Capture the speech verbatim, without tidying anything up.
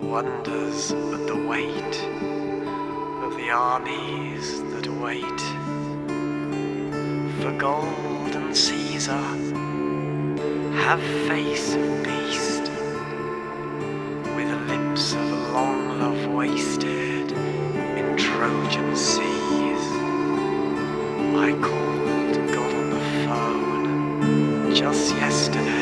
wonders at the weight of the armies that wait for gold and Caesar, have face of beast, with lips of long love wasted in Trojan seas. I called God on the phone just yesterday.